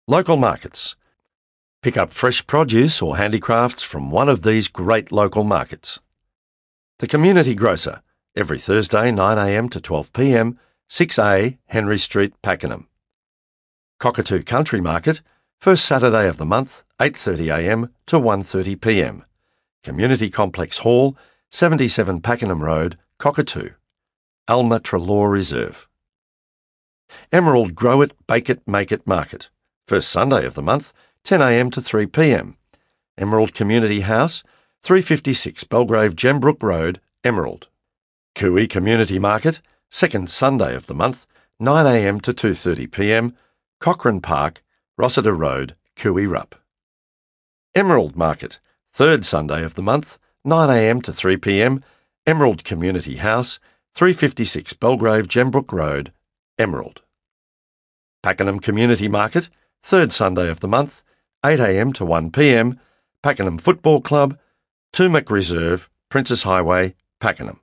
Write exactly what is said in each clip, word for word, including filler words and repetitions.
Local markets. Pick up fresh produce or handicrafts from one of these great local markets. The Community Grocer, every Thursday nine a m to twelve p m, six A Henry Street, Pakenham. Cockatoo Country Market, first Saturday of the month, eight thirty a m to one thirty p m. Community Complex Hall, seventy-seven Pakenham Road, Cockatoo. Alma Treloar Reserve. Emerald Grow It, Bake It, Make It Market, first Sunday of the month, ten a m to three p m. Emerald Community House, three fifty-six Belgrave Gembrook Road, Emerald. Cooey Community Market, second Sunday of the month, nine a m to two thirty p m. Cochrane Park, Rossiter Road, Cooey Rup. Emerald Market, third Sunday of the month, nine a m to three p m. Emerald Community House, three fifty-six Belgrave Gembrook Road, Emerald. Pakenham Community Market, third Sunday of the month, eight a m to one p m. Pakenham Football Club, Toomac Reserve, Princess Highway, Pakenham.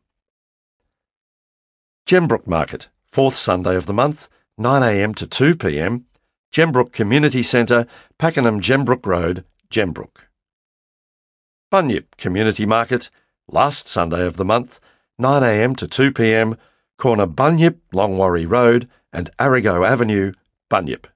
Gembrook Market, fourth Sunday of the month, nine a m to two p m. Gembrook Community Centre, Pakenham Gembrook Road, Gembrook. Bunyip Community Market, last Sunday of the month, nine a m to two p m. Corner Bunyip, Longwarry Road and Arrigo Avenue, Bunyip.